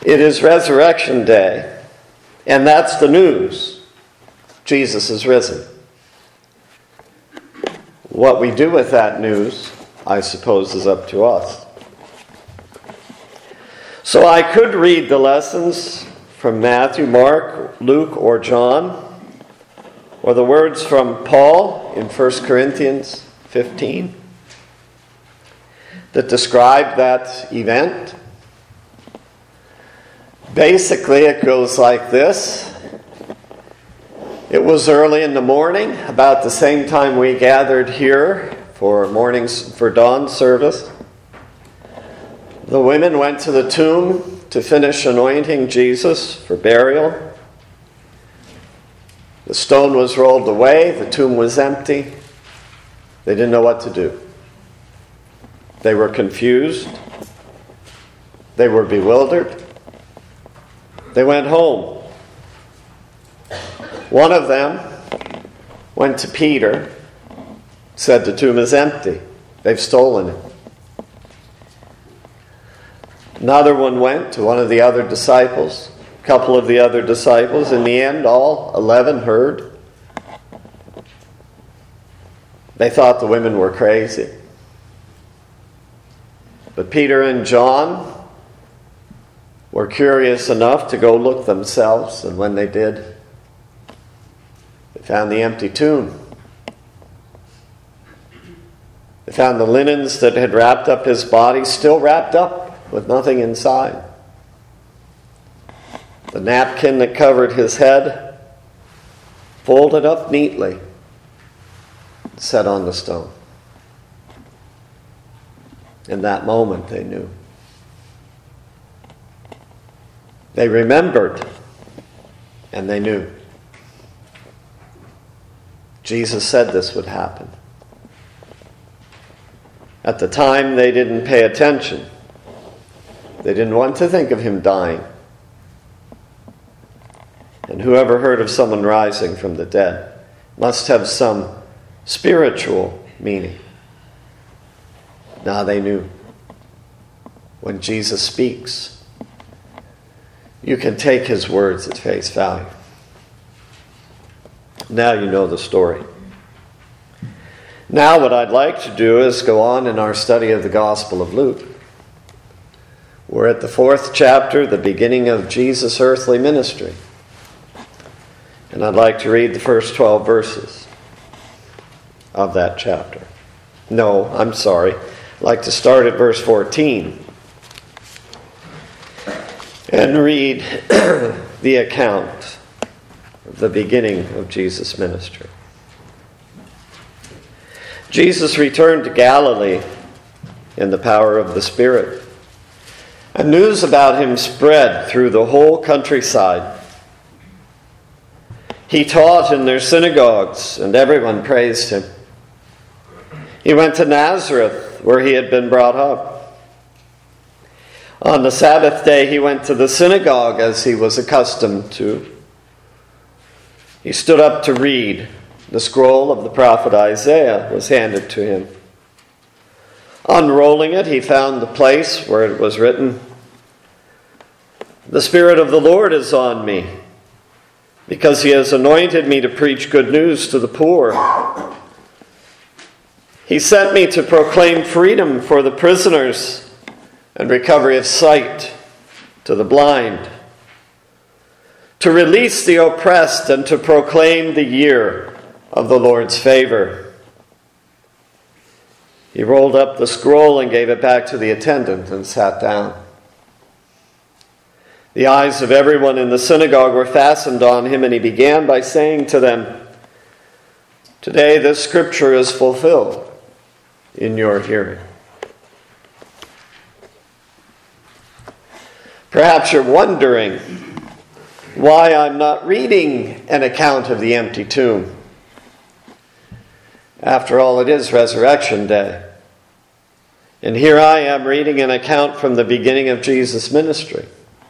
It is Resurrection Day, and that's the news. Jesus is risen. What we do with that news, I suppose, is up to us. So I could read the lessons from Matthew, Mark, Luke, or John, or the words from Paul in 1 Corinthians 15 that describe that event. Basically, it goes like this. It was early in the morning, about the same time we gathered here for dawn service. The women went to the tomb to finish anointing Jesus for burial. The stone was rolled away, the tomb was empty. They didn't know what to do. They were confused. They were bewildered. They went home. One of them went to Peter, said the tomb is empty. They've stolen it. Another one went to one of the other disciples, a couple of the other disciples. In the end, all 11 heard. They thought the women were crazy. But Peter and John were curious enough to go look themselves, and when they did, they found the empty tomb. They found the linens that had wrapped up his body still wrapped up with nothing inside. The napkin that covered his head folded up neatly, set on the stone. In that moment, they knew. They remembered, and they knew. Jesus said this would happen. At the time, they didn't pay attention. They didn't want to think of him dying. And whoever heard of someone rising from the dead must have some spiritual meaning. Now they knew. When Jesus speaks, you can take his words at face value. Now you know the story. Now what I'd like to do is go on in our study of the Gospel of Luke. We're at the 4th chapter, the beginning of Jesus' earthly ministry. And I'd like to read the first 12 verses of that chapter. No, I'm sorry. I'd like to start at verse 14 and read the account of the beginning of Jesus' ministry. Jesus returned to Galilee in the power of the Spirit, and news about him spread through the whole countryside. He taught in their synagogues, and everyone praised him. He went to Nazareth, where he had been brought up. On the Sabbath day, he went to the synagogue as he was accustomed to. He stood up to read. The scroll of the prophet Isaiah was handed to him. Unrolling it, he found the place where it was written, "The Spirit of the Lord is on me, because he has anointed me to preach good news to the poor. He sent me to proclaim freedom for the prisoners and recovery of sight to the blind, to release the oppressed and to proclaim the year of the Lord's favor." He rolled up the scroll and gave it back to the attendant and sat down. The eyes of everyone in the synagogue were fastened on him, and he began by saying to them, "Today this scripture is fulfilled in your hearing." Perhaps you're wondering why I'm not reading an account of the empty tomb. After all, it is Resurrection Day. And here I am reading an account from the beginning of Jesus' ministry.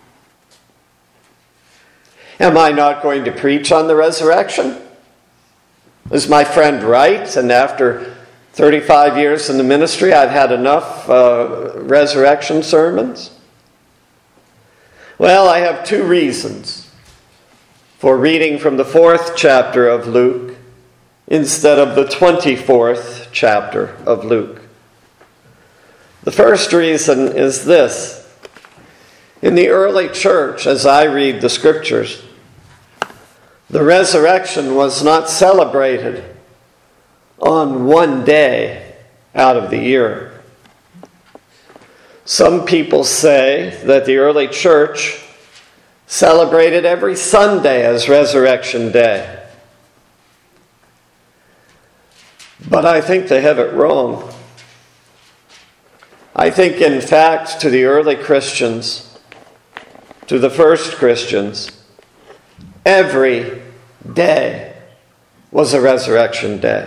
Am I not going to preach on the resurrection? Is my friend right? And after 35 years in the ministry, I've had enough resurrection sermons? Well, I have two reasons for reading from the 4th chapter of Luke instead of the 24th chapter of Luke. The first reason is this. In the early church, as I read the scriptures, the resurrection was not celebrated on one day out of the year. Some people say that the early church celebrated every Sunday as Resurrection Day. But I think they have it wrong. I think, in fact, to the early Christians, to the first Christians, every day was a resurrection day.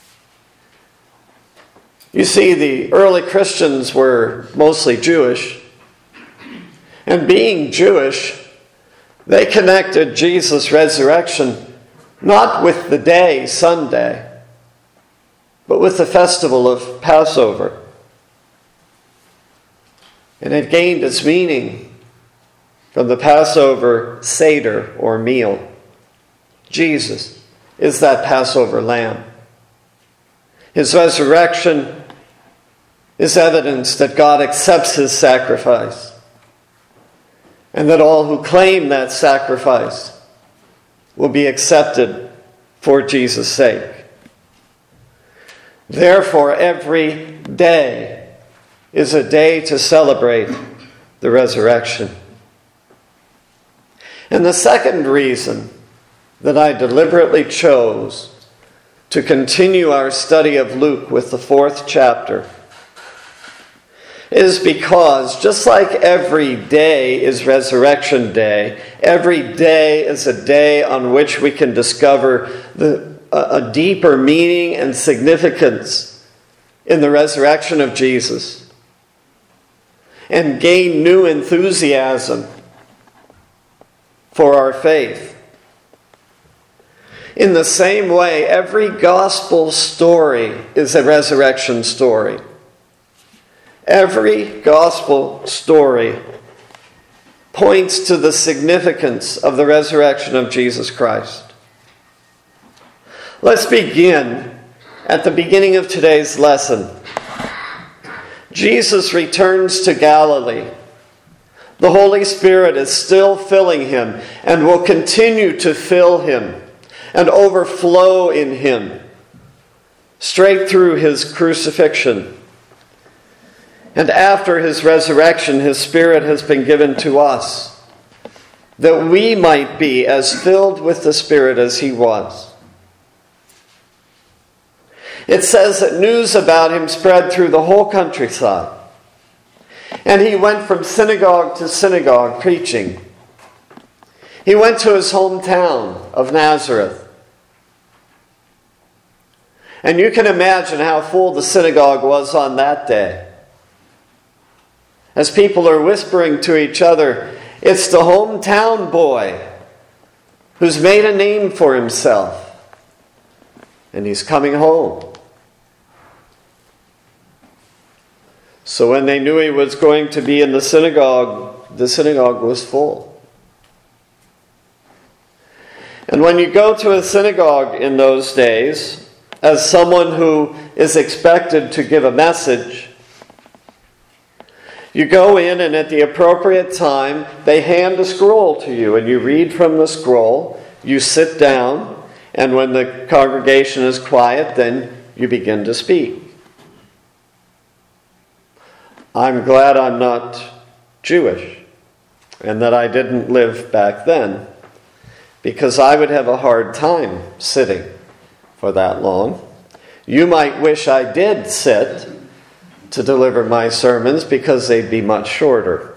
You see, the early Christians were mostly Jewish, and being Jewish, they connected Jesus' resurrection not with the day, Sunday, but with the festival of Passover. And it gained its meaning from the Passover Seder or meal. Jesus is that Passover lamb. His resurrection is evidence that God accepts his sacrifice, and that all who claim that sacrifice will be accepted for Jesus' sake. Therefore, every day is a day to celebrate the resurrection. And the second reason that I deliberately chose to continue our study of Luke with the 4th chapter is because just like every day is Resurrection Day, every day is a day on which we can discover a deeper meaning and significance in the resurrection of Jesus and gain new enthusiasm for our faith. In the same way, every gospel story is a resurrection story. Every gospel story points to the significance of the resurrection of Jesus Christ. Let's begin at the beginning of today's lesson. Jesus returns to Galilee. The Holy Spirit is still filling him and will continue to fill him and overflow in him straight through his crucifixion. And after his resurrection, his Spirit has been given to us, that we might be as filled with the Spirit as he was. It says that news about him spread through the whole countryside. And he went from synagogue to synagogue preaching. He went to his hometown of Nazareth. And you can imagine how full the synagogue was on that day. As people are whispering to each other, it's the hometown boy who's made a name for himself. And he's coming home. So when they knew he was going to be in the synagogue was full. And when you go to a synagogue in those days, as someone who is expected to give a message, you go in, and at the appropriate time, they hand a scroll to you, and you read from the scroll, you sit down, and when the congregation is quiet, then you begin to speak. I'm glad I'm not Jewish, and that I didn't live back then, because I would have a hard time sitting for that long. You might wish I did sit to deliver my sermons, because they'd be much shorter.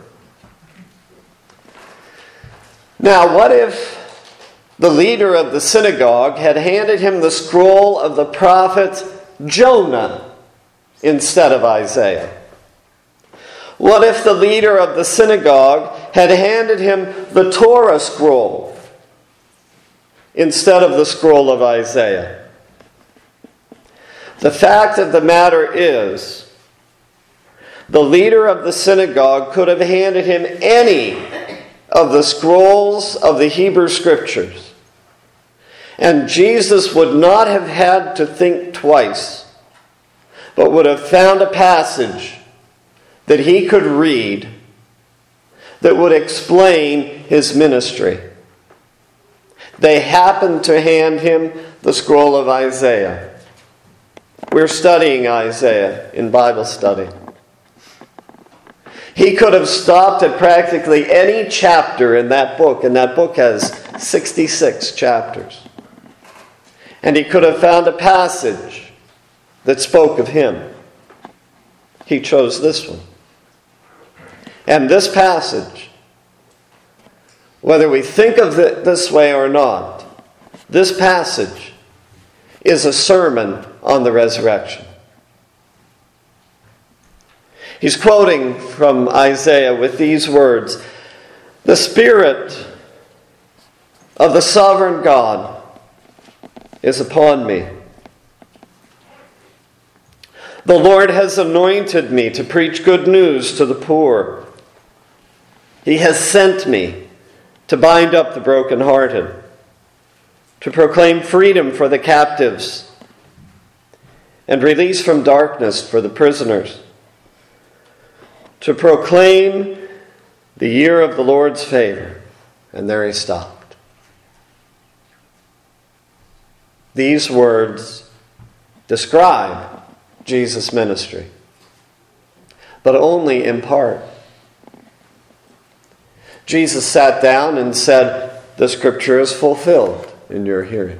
Now, what if the leader of the synagogue had handed him the scroll of the prophet Jonah instead of Isaiah? What if the leader of the synagogue had handed him the Torah scroll instead of the scroll of Isaiah? The fact of the matter is, the leader of the synagogue could have handed him any of the scrolls of the Hebrew Scriptures. And Jesus would not have had to think twice, but would have found a passage that he could read that would explain his ministry. They happened to hand him the scroll of Isaiah. We're studying Isaiah in Bible study. He could have stopped at practically any chapter in that book, and that book has 66 chapters. And he could have found a passage that spoke of him. He chose this one. And this passage, whether we think of it this way or not, this passage is a sermon on the resurrection. He's quoting from Isaiah with these words, "The Spirit of the sovereign God is upon me. The Lord has anointed me to preach good news to the poor. He has sent me to bind up the brokenhearted, to proclaim freedom for the captives, and release from darkness for the prisoners, to proclaim the year of the Lord's favor." And there he stopped. These words describe Jesus' ministry, but only in part. Jesus sat down and said, "The Scripture is fulfilled in your hearing."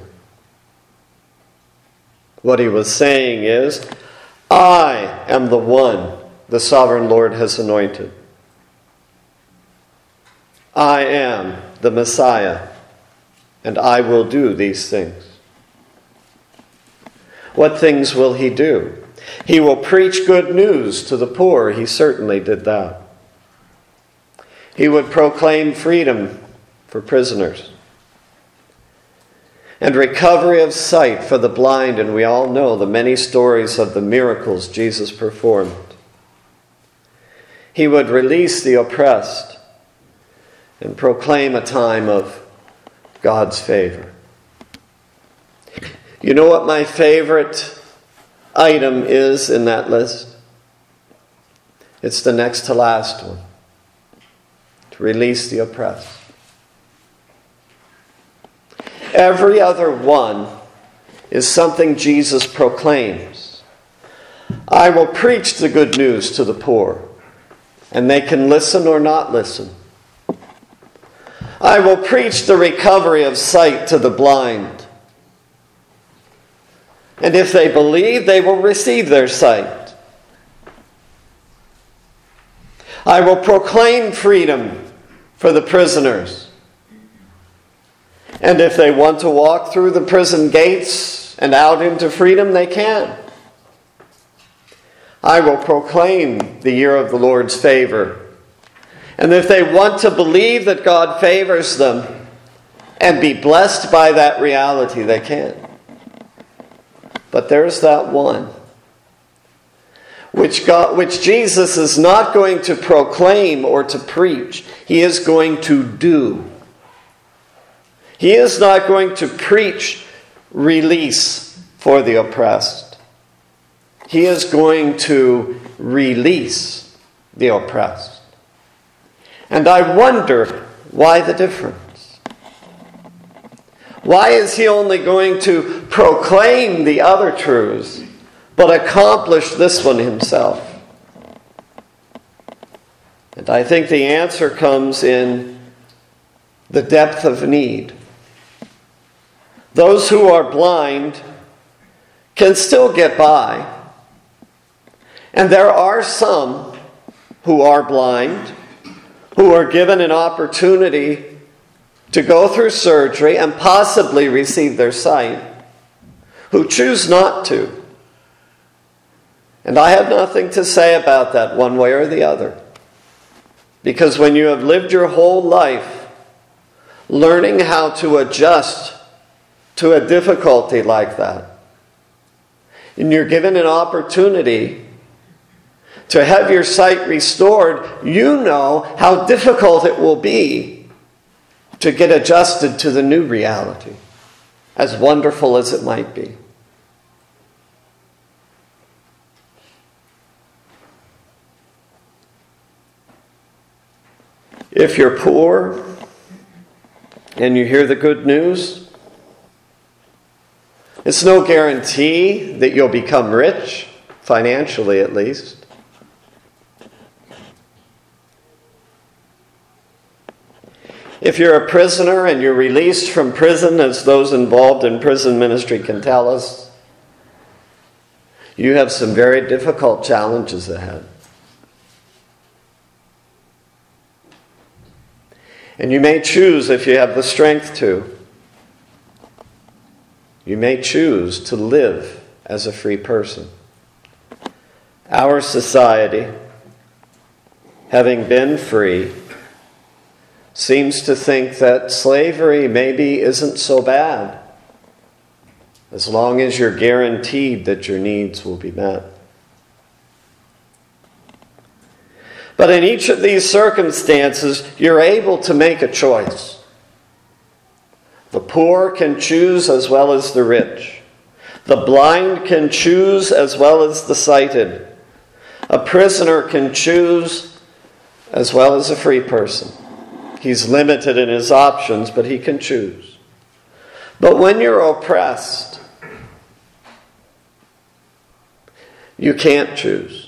What he was saying is, I am the one the sovereign Lord has anointed. I am the Messiah, and I will do these things. What things will he do? He will preach good news to the poor. He certainly did that. He would proclaim freedom for prisoners and recovery of sight for the blind, and we all know the many stories of the miracles Jesus performed. He would release the oppressed and proclaim a time of God's favor. You know what my favorite item is in that list? It's the next to last one. To release the oppressed. Every other one is something Jesus proclaims. I will preach the good news to the poor, and they can listen or not listen. I will preach the recovery of sight to the blind, and if they believe, they will receive their sight. I will proclaim freedom for the prisoners, and if they want to walk through the prison gates and out into freedom, they can. I will proclaim the year of the Lord's favor. And if they want to believe that God favors them and be blessed by that reality, they can. But there's that one which Jesus is not going to proclaim or to preach. He is going to do. He is not going to preach release for the oppressed. He is going to release the oppressed. And I wonder why the difference. Why is he only going to proclaim the other truths, but accomplish this one himself? And I think the answer comes in the depth of need. Those who are blind can still get by. And there are some who are blind, who are given an opportunity to go through surgery and possibly receive their sight, who choose not to. And I have nothing to say about that one way or the other. Because when you have lived your whole life learning how to adjust to a difficulty like that, and you're given an opportunity to have your sight restored, you know how difficult it will be to get adjusted to the new reality, as wonderful as it might be. If you're poor and you hear the good news, it's no guarantee that you'll become rich, financially at least. If you're a prisoner and you're released from prison, as those involved in prison ministry can tell us, you have some very difficult challenges ahead. And you may choose, if you have the strength to, you may choose to live as a free person. Our society, having been free, seems to think that slavery maybe isn't so bad, as long as you're guaranteed that your needs will be met. But in each of these circumstances, you're able to make a choice. The poor can choose as well as the rich. The blind can choose as well as the sighted. A prisoner can choose as well as a free person. He's limited in his options, but he can choose. But when you're oppressed, you can't choose.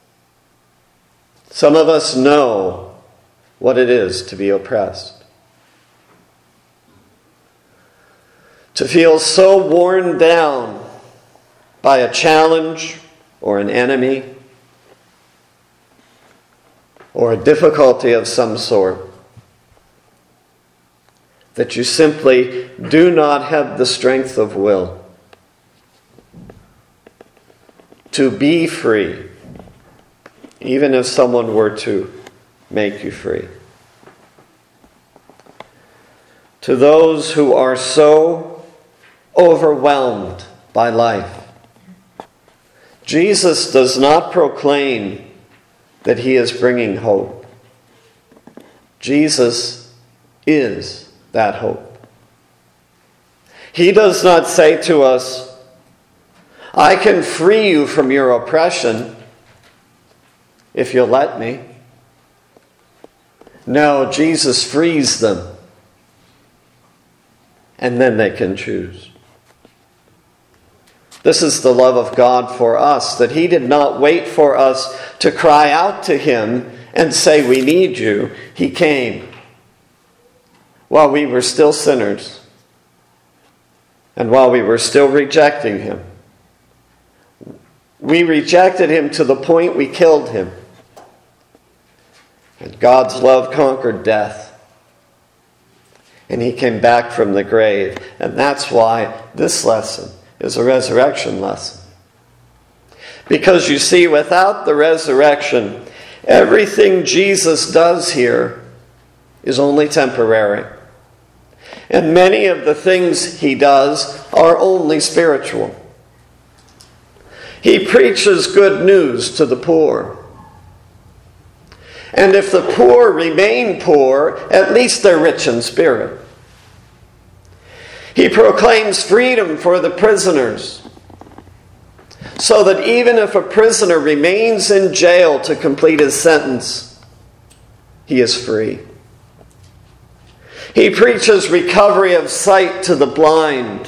Some of us know what it is to be oppressed. To feel so worn down by a challenge or an enemy or a difficulty of some sort that you simply do not have the strength of will to be free, even if someone were to make you free. To those who are so overwhelmed by life, Jesus does not proclaim that he is bringing hope. Jesus is that hope. He does not say to us, I can free you from your oppression if you'll let me. No, Jesus frees them, and then they can choose. This is the love of God for us, that he did not wait for us to cry out to him and say, we need you. He came while we were still sinners and while we were still rejecting him. We rejected him to the point we killed him. And God's love conquered death. And he came back from the grave. And that's why this lesson is a resurrection lesson. Because you see, without the resurrection, everything Jesus does here is only temporary. And many of the things he does are only spiritual. He preaches good news to the poor. And if the poor remain poor, at least they're rich in spirit. He proclaims freedom for the prisoners, so that even if a prisoner remains in jail to complete his sentence, he is free. He preaches recovery of sight to the blind.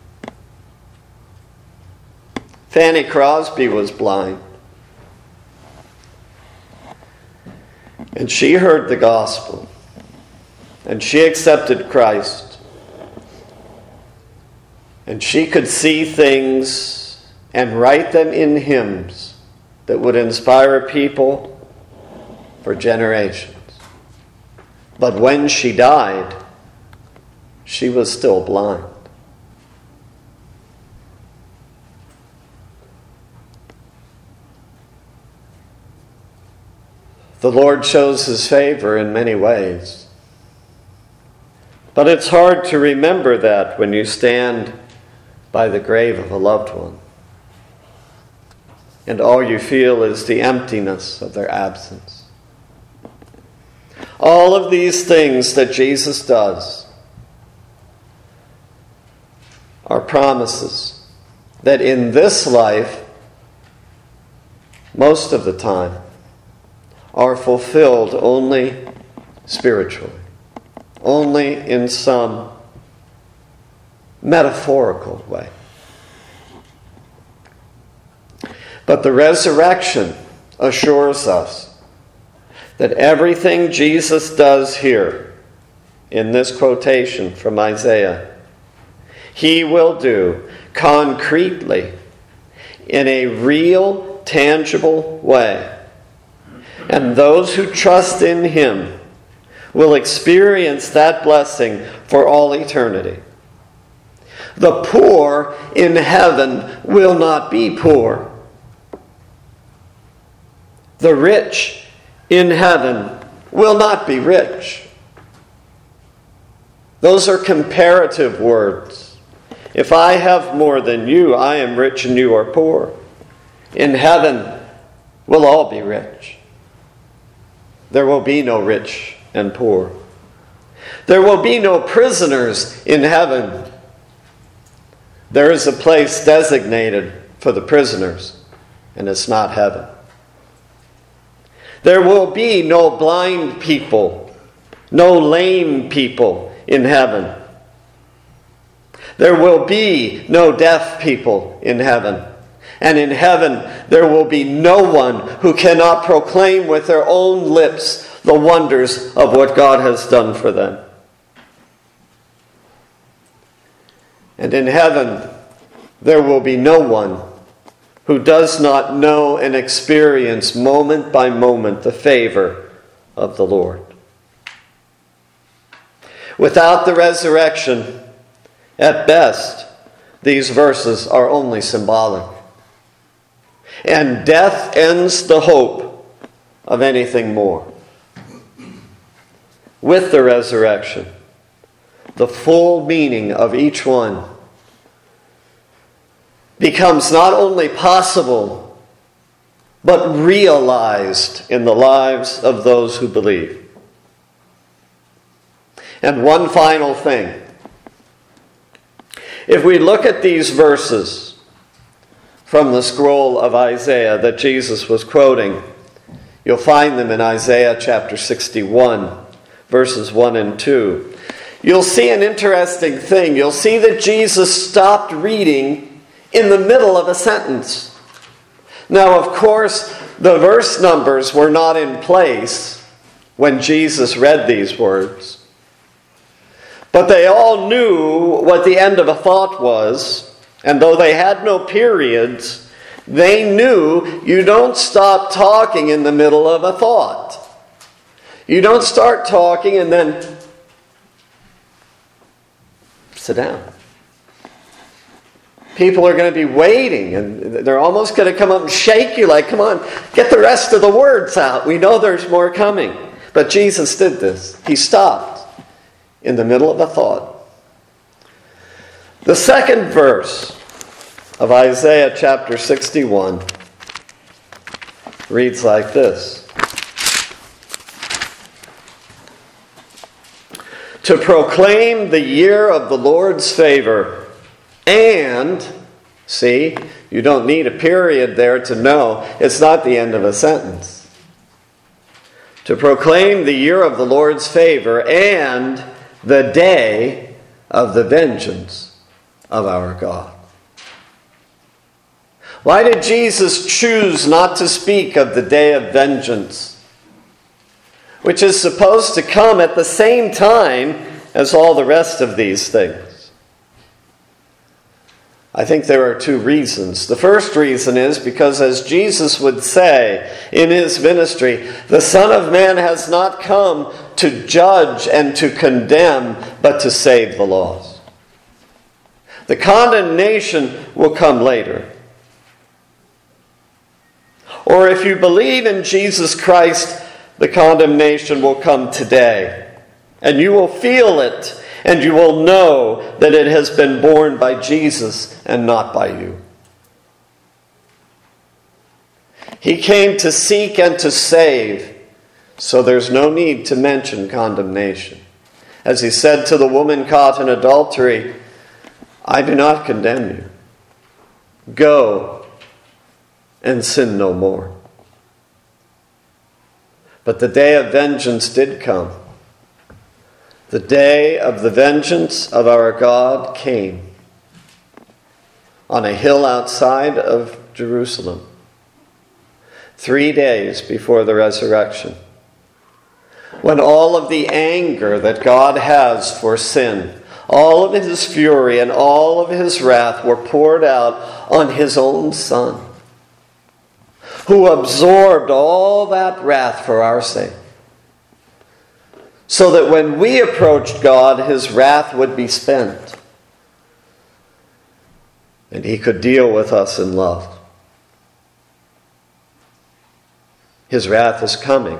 Fanny Crosby was blind. And she heard the gospel. And she accepted Christ. And she could see things and write them in hymns that would inspire people for generations. But when she died, she was still blind. The Lord shows his favor in many ways. But it's hard to remember that when you stand by the grave of a loved one, and all you feel is the emptiness of their absence. All of these things that Jesus does are promises that in this life, most of the time, are fulfilled only spiritually, only in some metaphorical way. But the resurrection assures us that everything Jesus does here, in this quotation from Isaiah, he will do concretely in a real, tangible way. And those who trust in him will experience that blessing for all eternity. The poor in heaven will not be poor. The rich in heaven will not be rich. Those are comparative words. If I have more than you, I am rich and you are poor. In heaven, we'll all be rich. There will be no rich and poor. There will be no prisoners in heaven. There is a place designated for the prisoners, and it's not heaven. There will be no blind people, no lame people in heaven. There will be no deaf people in heaven. And in heaven, there will be no one who cannot proclaim with their own lips the wonders of what God has done for them. And in heaven, there will be no one who does not know and experience moment by moment the favor of the Lord. Without the resurrection, at best, these verses are only symbolic. And death ends the hope of anything more. With the resurrection, the full meaning of each one becomes not only possible, but realized in the lives of those who believe. And one final thing. If we look at these verses from the scroll of Isaiah that Jesus was quoting, you'll find them in Isaiah chapter 61, verses 1 and 2. You'll see an interesting thing. You'll see that Jesus stopped reading in the middle of a sentence. Now, of course, the verse numbers were not in place when Jesus read these words. But they all knew what the end of a thought was, and though they had no periods, they knew you don't stop talking in the middle of a thought. You don't start talking and then sit down. People are going to be waiting, and they're almost going to come up and shake you like, come on, get the rest of the words out. We know there's more coming. But Jesus did this. He stopped in the middle of a thought. The second verse of Isaiah chapter 61 reads like this. To proclaim the year of the Lord's favor. And, see, you don't need a period there to know it's not the end of a sentence. To proclaim the year of the Lord's favor and the day of the vengeance of our God. Why did Jesus choose not to speak of the day of vengeance, which is supposed to come at the same time as all the rest of these things? I think there are two reasons. The first reason is because, as Jesus would say in his ministry, the Son of Man has not come to judge and to condemn, but to save the lost. The condemnation will come later. Or if you believe in Jesus Christ, the condemnation will come today. And you will feel it. And you will know that it has been borne by Jesus and not by you. He came to seek and to save So there's no need to mention condemnation. As he said to the woman caught in adultery, I do not condemn you. Go and sin no more. But the day of vengeance did come. The day of the vengeance of our God came on a hill outside of Jerusalem, 3 days before the resurrection, when all of the anger that God has for sin, all of his fury and all of his wrath were poured out on his own Son, who absorbed all that wrath for our sake, so that when we approached God, his wrath would be spent, and he could deal with us in love. His wrath is coming.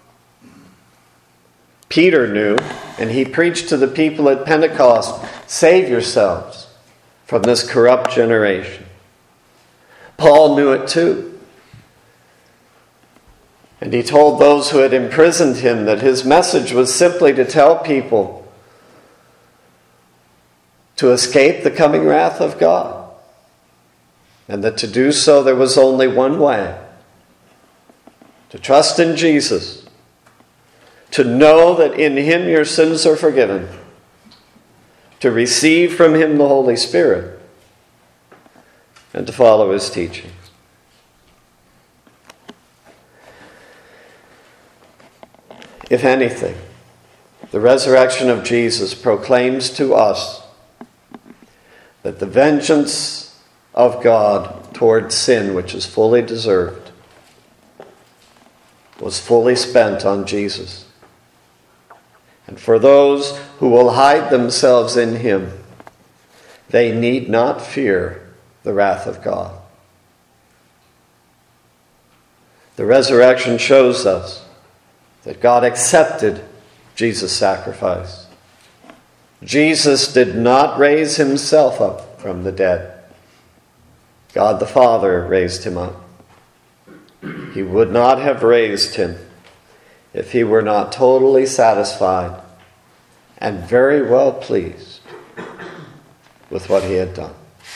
Peter knew, and he preached to the people at Pentecost, save yourselves from this corrupt generation. Paul knew it too. And he told those who had imprisoned him that his message was simply to tell people to escape the coming wrath of God. And that to do so there was only one way: to trust in Jesus, to know that in him your sins are forgiven, to receive from him the Holy Spirit, and to follow his teachings. If anything, the resurrection of Jesus proclaims to us that the vengeance of God toward sin, which is fully deserved, was fully spent on Jesus. And for those who will hide themselves in him, they need not fear the wrath of God. The resurrection shows us that God accepted Jesus' sacrifice. Jesus did not raise himself up from the dead. God the Father raised him up. He would not have raised him if he were not totally satisfied and very well pleased with what he had done.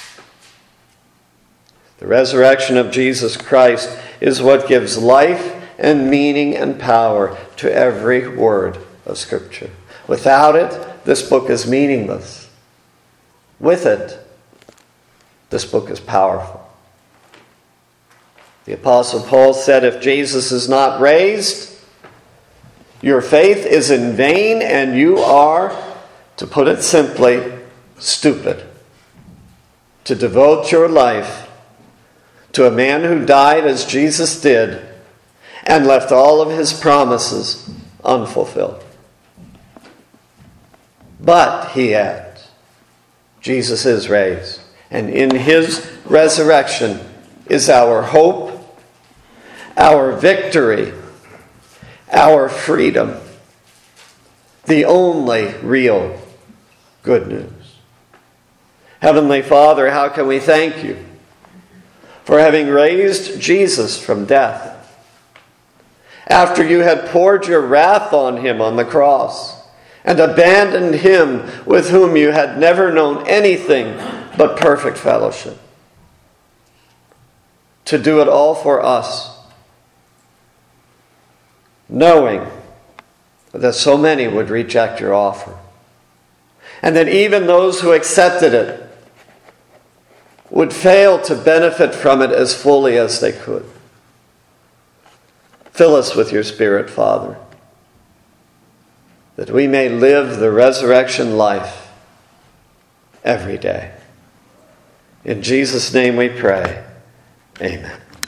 The resurrection of Jesus Christ is what gives life and meaning and power to every word of Scripture. Without it, this book is meaningless. With it, this book is powerful. The Apostle Paul said, if Jesus is not raised, your faith is in vain and you are, to put it simply, stupid. To devote your life to a man who died as Jesus did and left all of his promises unfulfilled. But, he adds, Jesus is raised, and in his resurrection is our hope, our victory, our freedom, the only real good news. Heavenly Father, how can we thank you for having raised Jesus from death after you had poured your wrath on him on the cross and abandoned him with whom you had never known anything but perfect fellowship, to do it all for us, knowing that so many would reject your offer, and that even those who accepted it would fail to benefit from it as fully as they could. Fill us with your Spirit, Father, that we may live the resurrection life every day. In Jesus' name we pray. Amen.